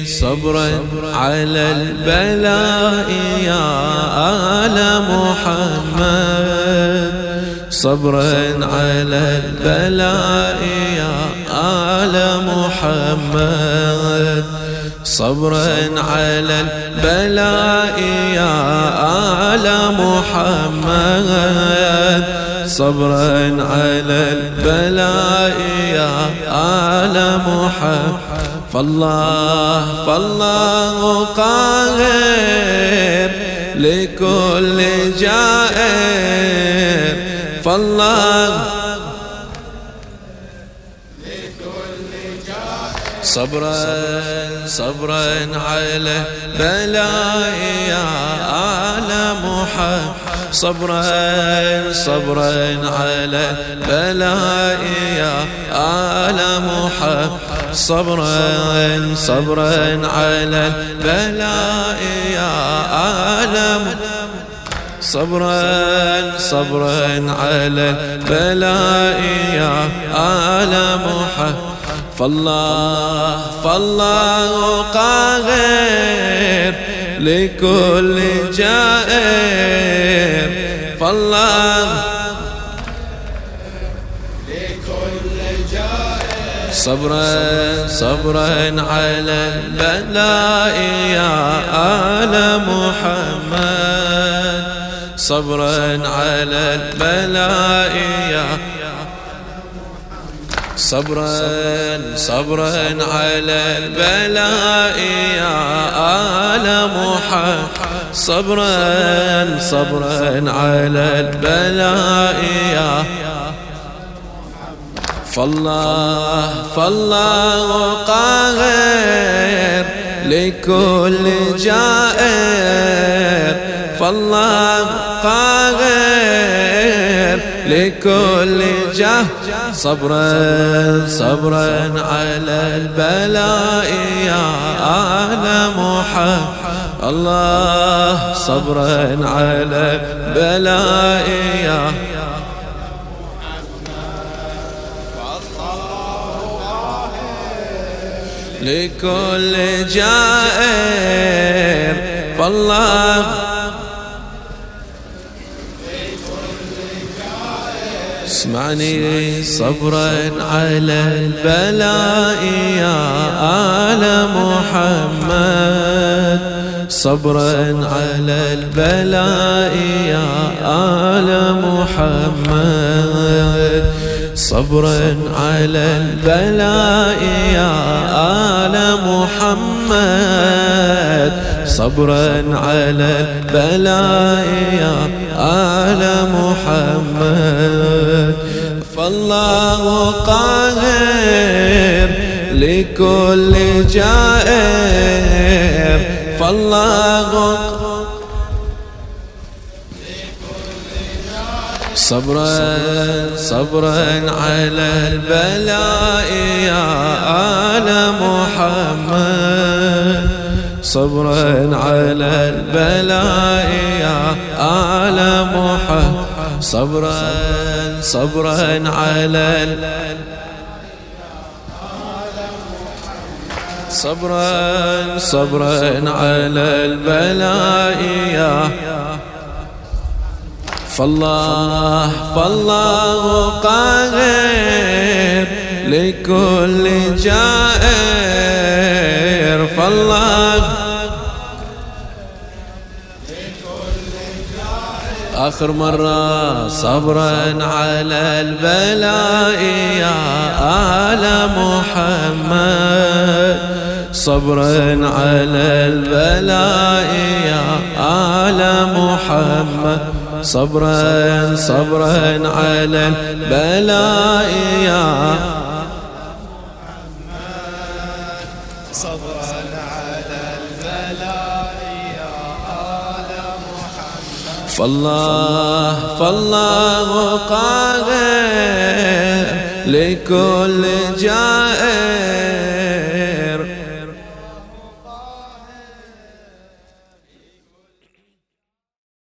صبرا على البلاء يا آل محمد صبرا على البلاء يا آل محمد صبرا على البلاء يا آل محمد صبرا على البلاء يا آل محمد فالله قاهر لكل جائر فالله صبرا على بلاء يا آل محمد صبرا على بلاء يا آل محمد صبرا على بلاء يا آل صبرا على بلاء يا آل محمد فالله قاهر لكل جائر فالله لكل جائر صبرا على البلاء يا آل محمد صبرا على البلاء يا صبرا على البلاء يا آل محمد صبرا على البلاء يا فالله قاهر لكل جائر فالله قاهر لكل جاه صبرا على البلاء يا آل محمد الله صبرا على البلاء يا لكل جائر فالله اسمعني صبرا على البلاء يا آل محمد صبرا على البلاء يا آل محمد صبرا على البلاء يا آل محمد صبرا على البلاء يا آل محمد فالله قاهر لكل جائر فالله صبرا على البلاء يا آل محمد صبرا على البلاء يا آل محمد صبرا على صبرا على البلاء يا فالله قاهر لكل جائر فالله آخر مرة صبرا على البلاء يا آل محمد صبرا على البلاء يا آل محمد صبرا على البلاء يا صبرا على البلاء يا آل محمد فالله قاهر لكل جائر